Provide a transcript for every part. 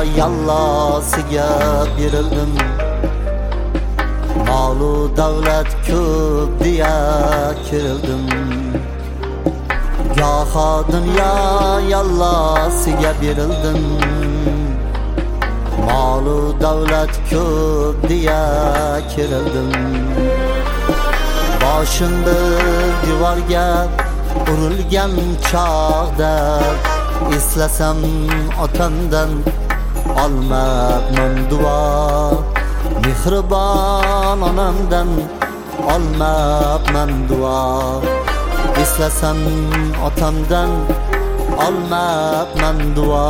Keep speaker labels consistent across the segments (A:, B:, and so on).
A: yallosiga berildim. Molu davlat ko'p deya kirildim. Goho dunyo yallosiga berildim. Molu davlat ko'p deya kirildim. Boshimda divorga urilgan chog'da eslasam otamdan olmabman duo. Mehribon onamdan olmabman duo. Eslasam otamdan olmabman duo.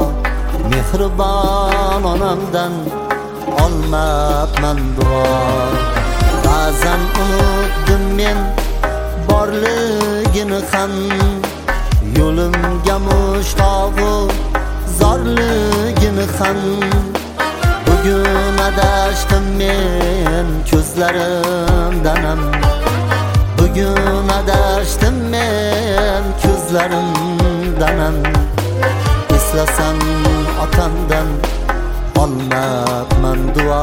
A: Mehribon onamdan olmabman duo. Ba'zan unutdim men borligini ham, yo'limga mushtog'u zorligini ham. Bugun adashdim men ko'zlarimdanam. Bugun adashdim men ko'zlarimdanam. Eslasam otamdan olmabman duo.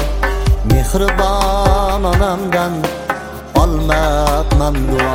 A: Mehribon onamdan olmabman duo.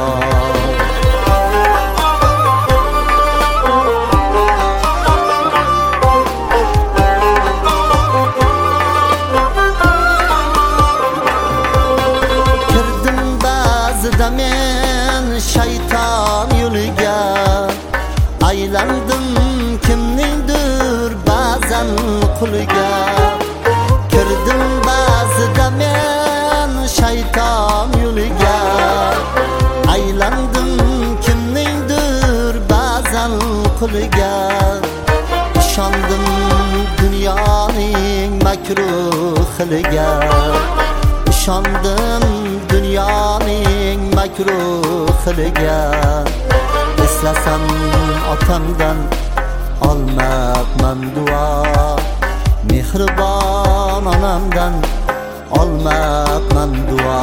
A: Kirdim ba'zida men shayton yo'liga, aylandim kimningdir ba'zan quliga. Kirdim ba'zida men shayton yo'liga, aylandim kimningdir ba'zan quliga. Ishondim dunyoning makruh hiliga. Ishondim dunyoning makruh hiliga. Eslasam otamdan olmabman duo. Mehribon onamdan olmabman duo.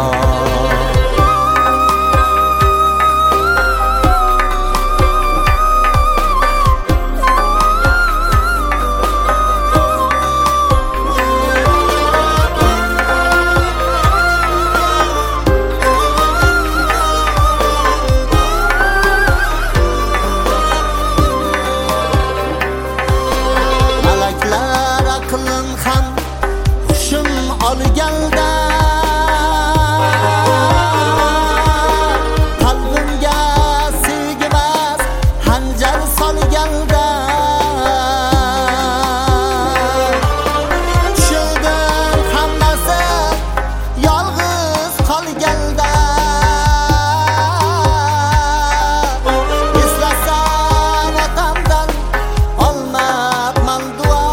A: Olganda qalbimga sigmas hanjar solganda, tushundim hammasi yolg'iz qolganda. Eslasam otamdan olmabman duo.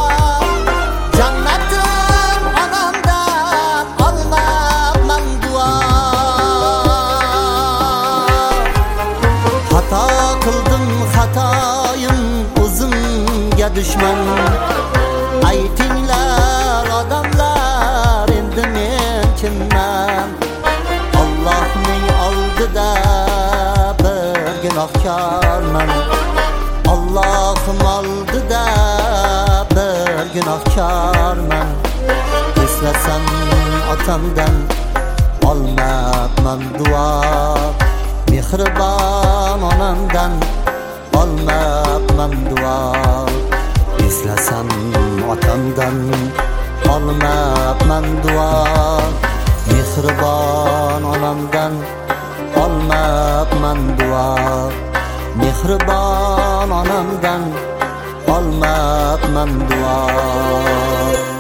A: Jannatim onamdan olmabman duo. Xato qildim, xatoyim o'zimga dushman. Aytinglar odamlar, endi men kimman? Allohning oldida bir gunohkorman. Allohim oldida bir gunohkorman. Eslasam otamdan olmabman duo. Mehribon onamdan olmabman duo. Eslasam otamdan olmabman duo. Mehribon onamdan olmabman duo. Mehribon onamdan olmabman duo.